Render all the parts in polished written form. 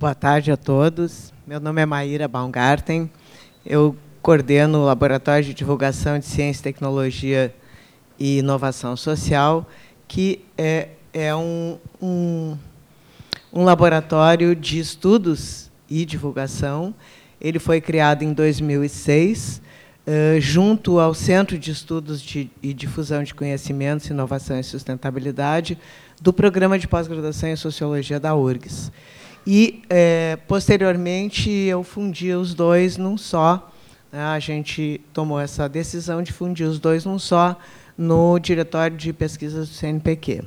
Boa tarde a todos. Meu nome é Maíra Baumgarten. Eu coordeno o Laboratório de Divulgação de Ciência, Tecnologia e Inovação Social, que é um laboratório de estudos e divulgação. Ele foi criado em 2006, junto ao Centro de Estudos e Difusão de Conhecimentos, Inovação e Sustentabilidade, do Programa de Pós-Graduação em Sociologia da URGS. E, posteriormente, eu fundi os dois num só. A gente tomou essa decisão de fundir os dois num só no Diretório de Pesquisas do CNPq.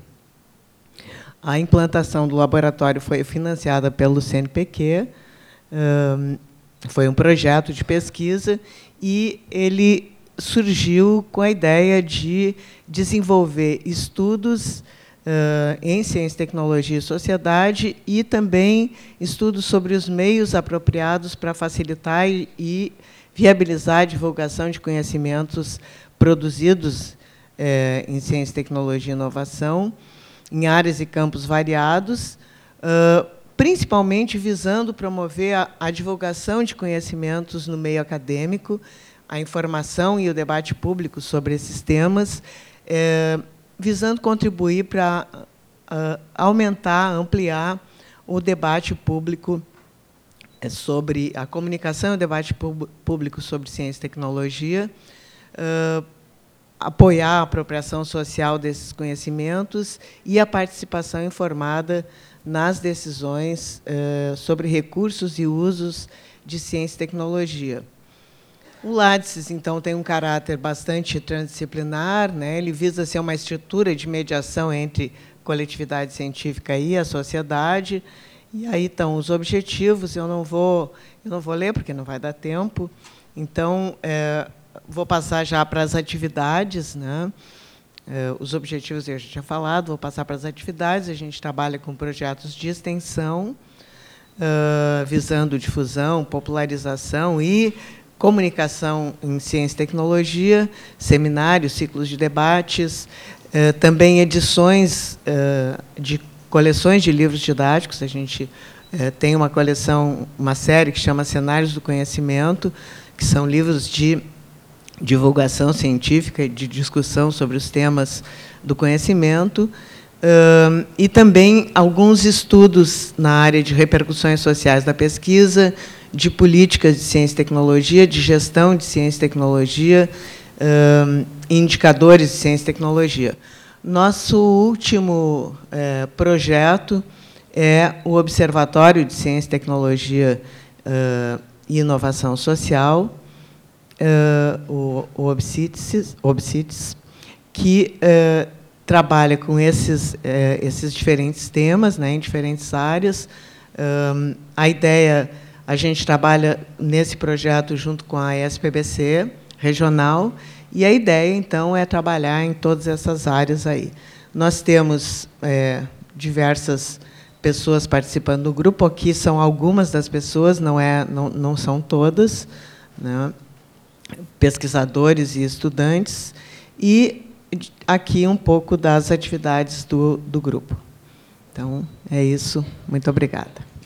A implantação do laboratório foi financiada pelo CNPq, foi um projeto de pesquisa, e ele surgiu com a ideia de desenvolver estudos em ciência, tecnologia e sociedade, e também estudos sobre os meios apropriados para facilitar e viabilizar a divulgação de conhecimentos produzidos em ciência, tecnologia e inovação, em áreas e campos variados, principalmente visando promover a divulgação de conhecimentos no meio acadêmico, a informação e o debate público sobre esses temas, visando contribuir para aumentar, ampliar o debate público sobre a comunicação e o debate público sobre ciência e tecnologia, apoiar a apropriação social desses conhecimentos e a participação informada nas decisões sobre recursos e usos de ciência e tecnologia. O LADCES, então, tem um caráter bastante transdisciplinar, né? Ele visa ser uma estrutura de mediação entre coletividade científica e a sociedade. E aí estão os objetivos. Eu não vou ler, porque não vai dar tempo. Então, vou passar já para as atividades, né? Os objetivos eu já tinha falado, vou passar para as atividades. A gente trabalha com projetos de extensão, visando difusão, popularização e comunicação em ciência e tecnologia, seminários, ciclos de debates, também edições de coleções de livros didáticos. A gente tem uma coleção, uma série que chama Cenários do Conhecimento, que são livros de divulgação científica e de discussão sobre os temas do conhecimento, e também alguns estudos na área de repercussões sociais da pesquisa, de políticas de ciência e tecnologia, de gestão de ciência e tecnologia, indicadores de ciência e tecnologia. Nosso último projeto é o Observatório de Ciência, Tecnologia e Inovação Social, o OBCITES, que trabalha com esses diferentes temas, né, em diferentes áreas. A ideia, a gente trabalha nesse projeto junto com a SPBC regional, e a ideia, então, é trabalhar em todas essas áreas aí. Nós temos diversas pessoas participando do grupo. Aqui são algumas das pessoas, não são todas, né? Pesquisadores e estudantes, e aqui um pouco das atividades do grupo. Então, é isso. Muito obrigada.